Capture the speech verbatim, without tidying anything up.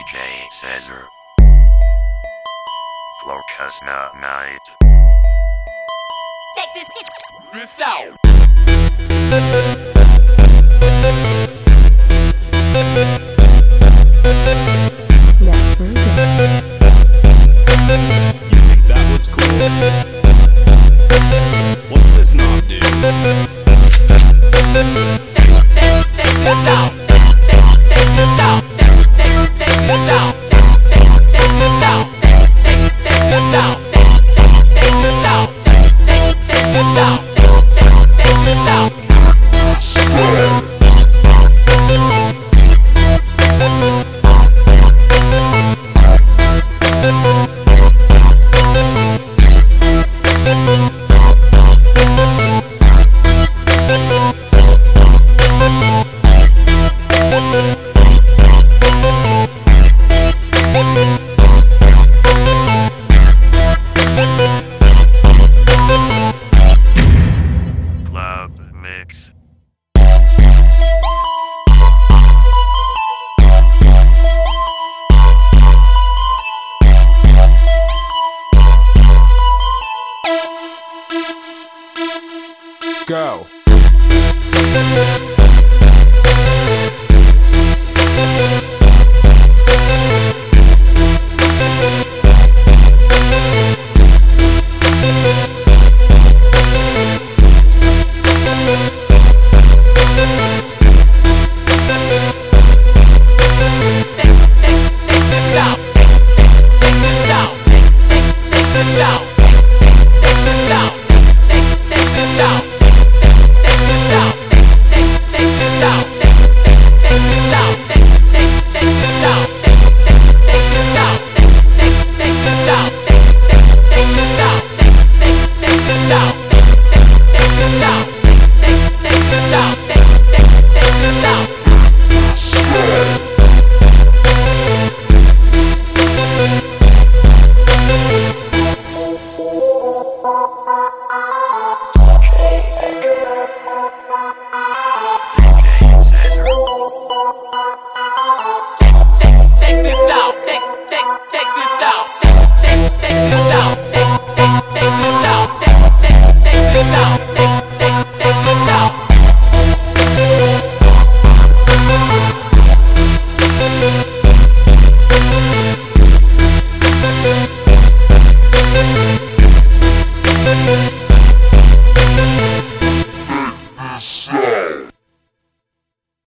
J Caesar. Florcasna Night. Check this this out. Never again. You think that was cool? What's this knob do? Check, check, check this out. Check, check, check this out. Check, check, check this out. Check, check, check this out. Check, check, check this out. Check, check, check this out. Check, check, check this out. Check, check, check this out. Club Mix. Go.